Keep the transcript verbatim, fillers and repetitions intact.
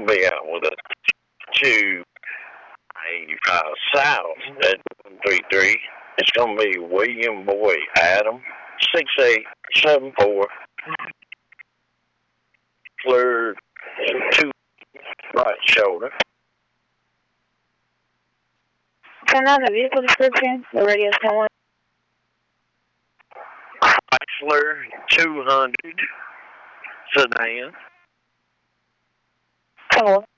going to be out with a two eighty-five South at one three three. It's going to be William Boy Adam, six eight seven four. Flirt, two right shoulder. Turn on the vehicle description. The radio someone. Chrysler two hundred sedan. Come on.